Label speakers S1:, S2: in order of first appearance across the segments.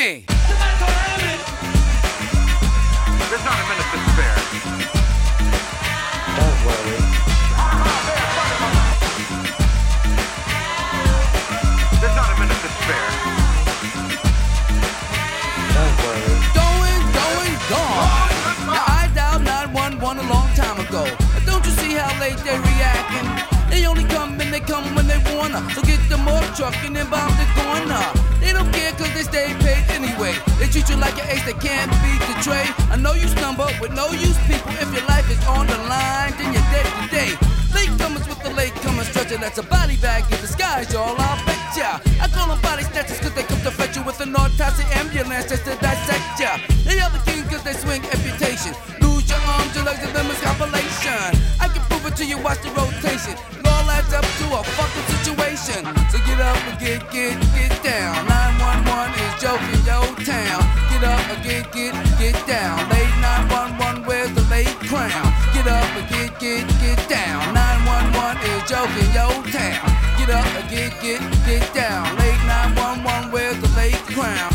S1: me.
S2: There's not a minute to spare.
S3: Don't worry.
S2: There's not a minute to spare.
S3: Don't worry.
S1: Going, gone. Now I dialed 911 a long time ago. Don't you see how late they reacting? They only come and they come when they wanna. So get them off truck and then bomb the corner. They don't care cause they stay paid anyway. They treat you like an ace that can't beat the trade. I know you stumble with no use people. If your life is on the line, then you're dead today. Latecomers with the latecomers stretcher, that's a body bag in disguise, y'all, I'll bet ya. I call them body snatchers cause they come to fetch you with an autopsy ambulance just to dissect ya. They are the king cause they swing amputation. Lose your arms, your legs, and limbs, compilation. I can prove it to you, watch the rotation. It all adds up to a fucking situation. So get up and get down. 911 is joking your town. Get up and get down. Late 911, where's the late crown? Get up and get down. 911 is joking your town. Get up and get down. Late 911, where's the late crown?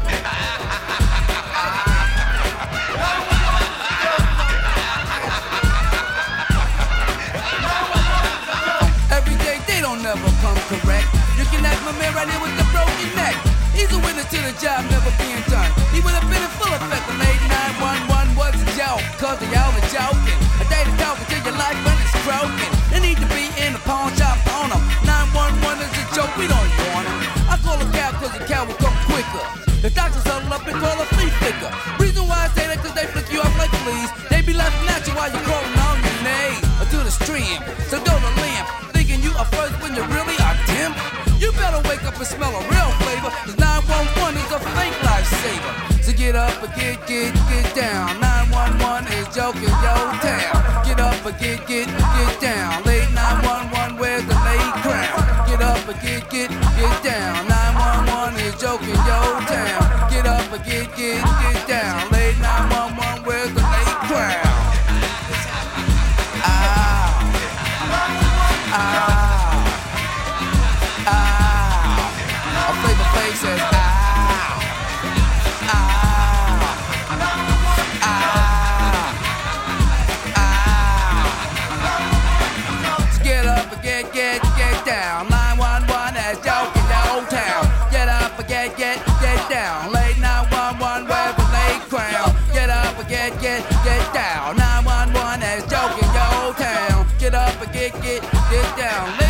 S1: Every day they don't never come correct. You can ask my man right here with the broken neck. He's a witness to the job never being done. He would have been in full effect. The late 911 was a joke, cause they all are joking. A day to talk until your life when it's broken. They need to be in the pawn shop on them. 911 is a joke, we don't want them. I call a cow cause a cow will come quicker. The doctors huddle up and call a flea flicker. Reason why I say that cause they flick you off like fleas. They be laughing at you while you're crawling on your knees or to the stream. So go to limp, thinking you are first when you really are dim. You better wake up and smell a real flavor, cause 911 is a fake lifesaver. So get up and get down. 911 is joking your town. Get up and get down. Late 911, where's the late crown? Get up and get down. 911 is joking your town. Get up and get down. Late 911, where's the late crown? A flavor face says So get up and get down. 911 is joking your town. Get up and get down. Late 911 where's the late crown? Get up and get down. 911 is joking your town. Get up and get down.